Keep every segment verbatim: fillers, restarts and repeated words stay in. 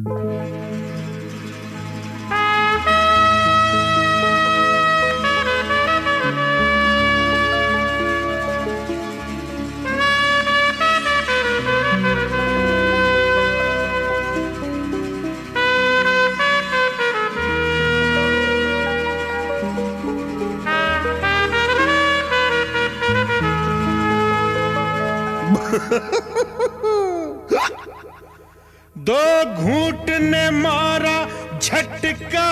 दो घूंट ने मारा झटका,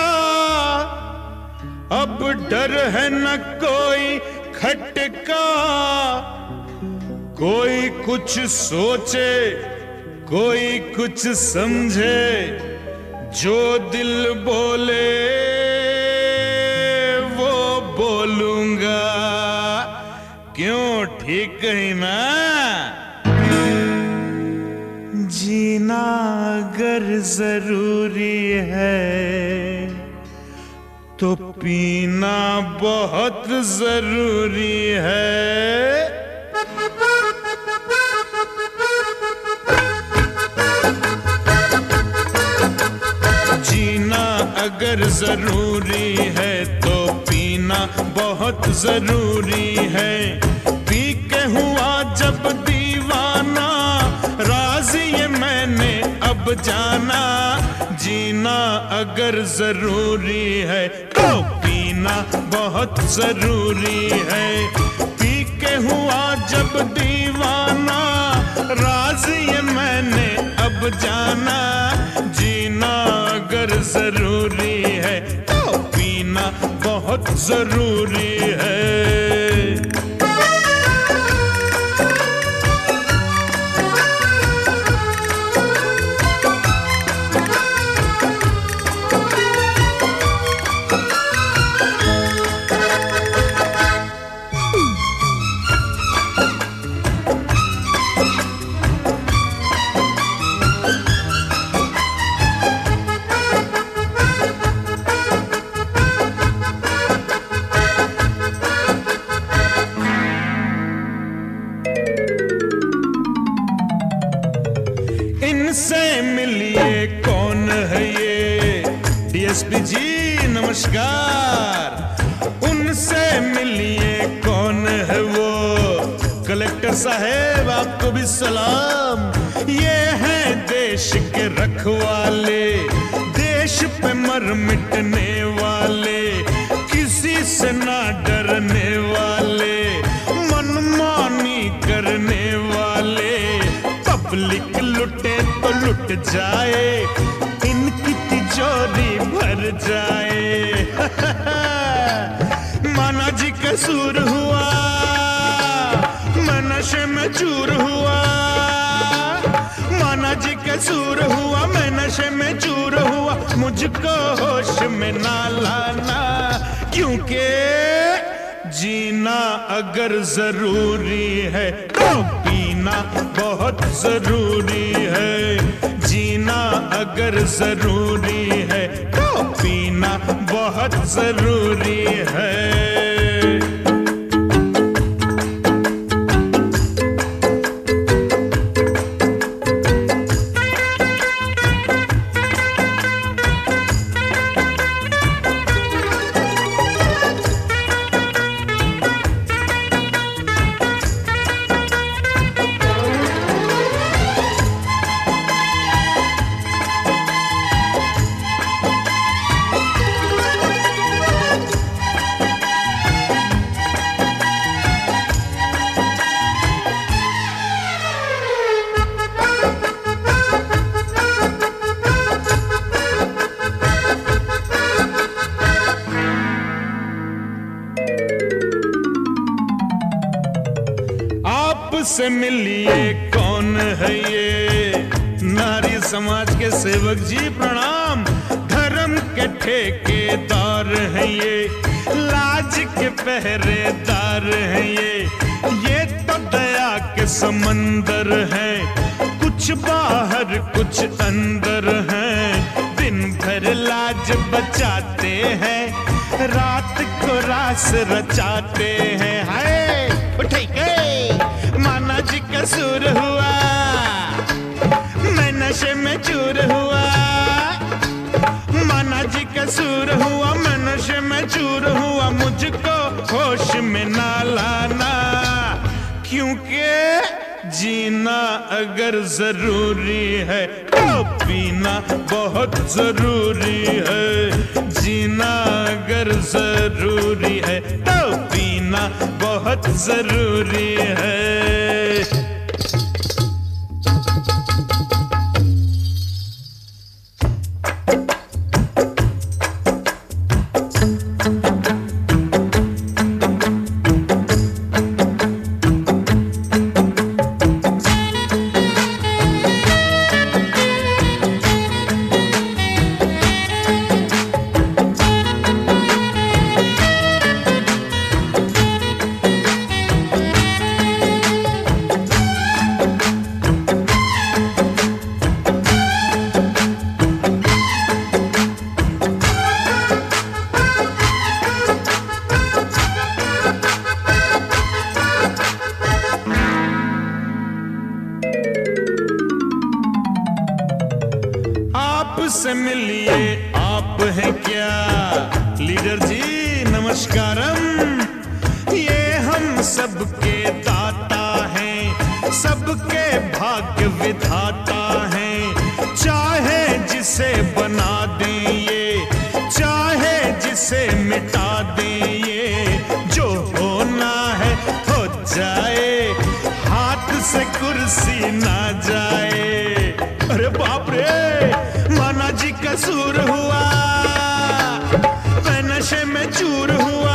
अब डर है न कोई खटका। कोई कुछ सोचे कोई कुछ समझे, जो दिल बोले वो बोलूंगा। क्यों, ठीक कही ना? जीना अगर जरूरी है तो पीना बहुत जरूरी है। जीना अगर जरूरी है तो पीना बहुत जरूरी है। पी के हुआ जब दीवाना, राज ये मैंने अब जाना। जीना अगर जरूरी है तो पीना बहुत जरूरी है। पी के हुआ जब दीवाना, राज ये मैंने अब जाना। जीना अगर जरूरी है तो पीना बहुत जरूरी है। इनसे मिलिए, कौन है ये? डीएसपी जी नमस्कार। उनसे मिलिए, कौन है वो? कलेक्टर साहेब आपको भी सलाम। ये है देश के रखवाले, देश पे मर मिटने वाले, किसी से ना डरने वाले, मनमानी करने वाले। पब्लिक लुटे तो लुट जाए, इनकी तिजोरी भर जाए। माना जी कसूर हुआ, मैं नशे में चूर हुआ। माना जी कसूर हुआ, मैं नशे में चूर हुआ। मुझको होश में ना लाना, क्योंकि जीना अगर जरूरी है तो पीना बहुत जरूरी है। जीना अगर जरूरी है तो पीना बहुत जरूरी है। से मिलिए, कौन है ये? नारी समाज के सेवक जी प्रणाम। धर्म के ठेकेदार हैं ये, लाज के पहरेदार हैं ये। ये तो दया के समंदर हैं, कुछ बाहर कुछ अंदर हैं। दिन भर लाज बचाते हैं, रात को रास रचाते हैं। हाय उठे के माना जी कसूर हुआ, मैं नशे में चूर हुआ। जी कसूर हुआ, मैं नशे में चूर हुआ, मुझको होश में ना लाना, क्योंकि जीना अगर जरूरी है तो पीना बहुत जरूरी है। जीना अगर जरूरी है तो पीना बहुत जरूरी है। आपसे मिलिए, आप हैं क्या लीडर जी, नमस्कारम। ये हम सबके दाता हैं, सबके भाग्य विधाता हैं। चाहे जिसे बना दें ये, चाहे जिसे मिटा दें ये, जो होना है हो जाए, हाथ से कुर्सी ना जाए। अरे बाप रे, माना जी कसूर हुआ, मैं नशे में चूर हुआ।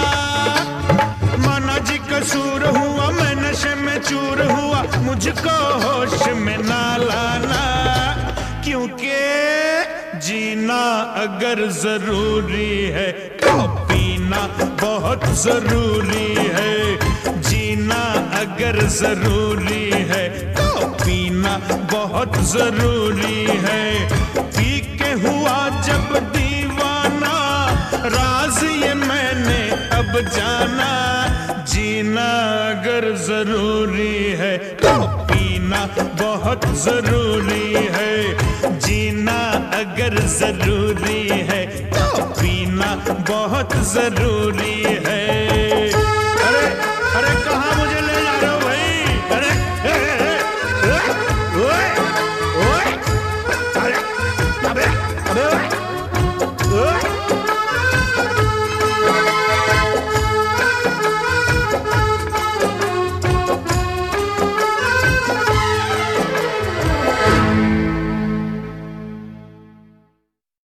माना जी कसूर हुआ, मैं नशे में चूर हुआ, मुझको होश में ना लाना, क्योंकि जीना अगर जरूरी है तो पीना बहुत जरूरी है। जीना अगर जरूरी है तो पीना बहुत जरूरी है। पी के हुआ जब दीवाना, राज ये मैंने अब जाना, जीना अगर जरूरी है तो पीना बहुत जरूरी है। जीना अगर जरूरी है तो पीना बहुत जरूरी है।